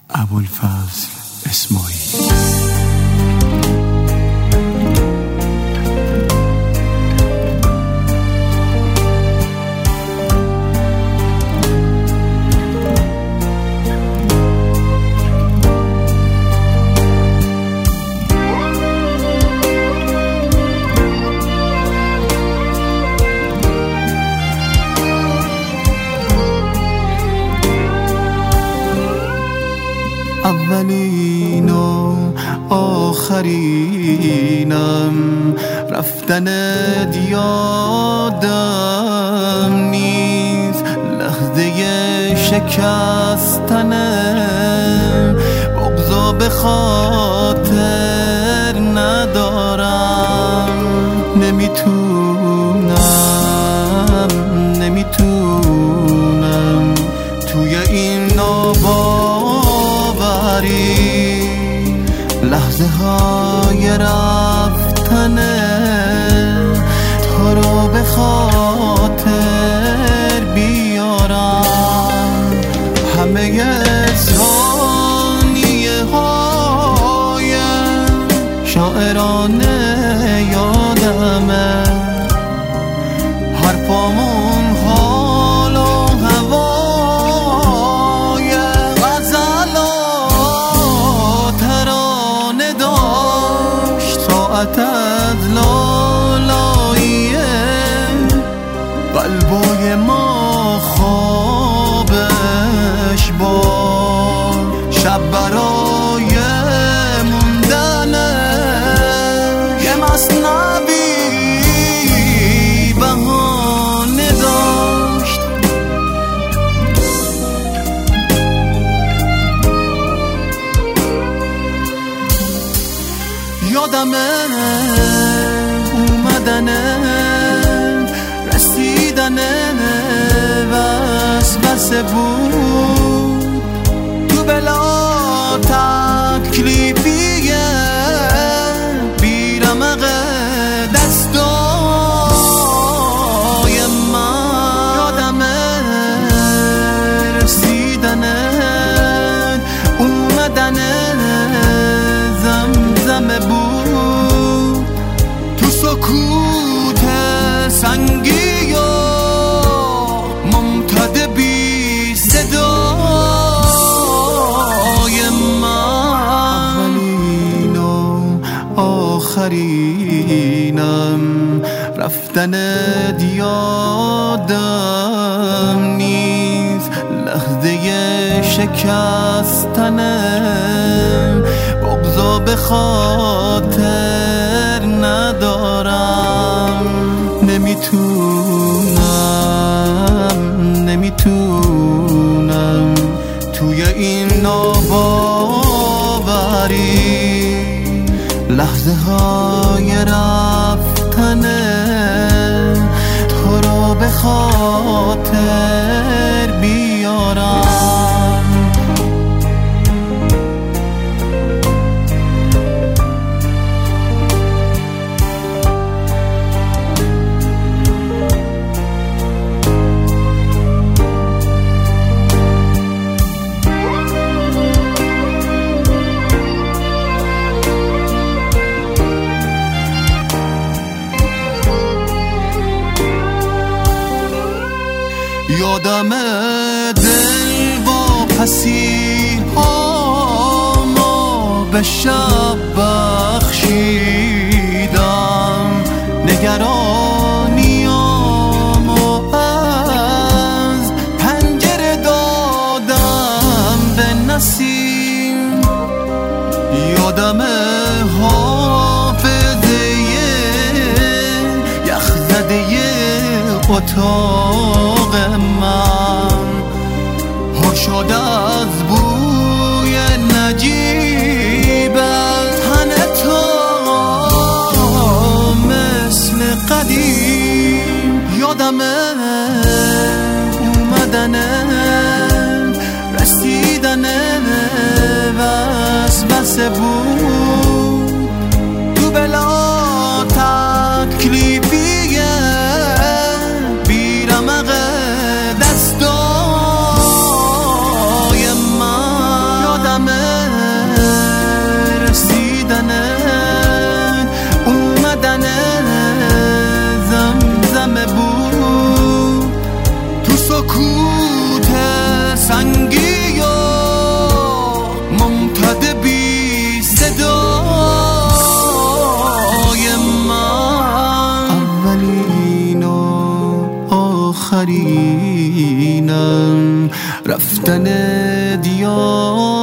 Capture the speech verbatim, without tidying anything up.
ابوالفضل اسماعیلی. اولین و آخرینم، رفتنت یادم نیست، لحظه شکستنم بغضا به خاطر ندارم. نمیتونم نمیتونم توی این ناباوری لحظه های رفتنه تو رو به خاطر بیارم. همه ثانیه های شاعرانه یادمه، حرفامون حال و هوای غزل و ترانه داشت. ساعت از لالاییه قلبای ما خوابش باد. شب برای موندن یه مثنبی بهانه داشت. یادمه اومدنه رسیدنه وسوسه بود تو بلا تکلیفیه بیرمق دستای من. یادمه رسیدنه اومدنه زمزمه بود تو سکوت سنگی و ممتد بی صدای من. اولین و آخرینم، رفتنت یادم نیست، لحظه شکستنم بغضا به خاطر ندارم. نمیتونم نمیتونم توی این ناباوری لحظه های رفتنه تو رو به خاطر بیارم. یادم دل با پسی ها ما به شب بخشیدم، نگرانیام از پنجره دادم به نسیم. یادم حافظه یخزده اتاق من پر شد از بوی نجیب تن تو مثل قدیم. یادم اومدنه رسیدنه وسوسه بود تو بلا تکلیفیه بیرمق دستای من. یادم سکوت سنگی و ممتد بی صدای من، اولین و آخرینم، رفتن دیار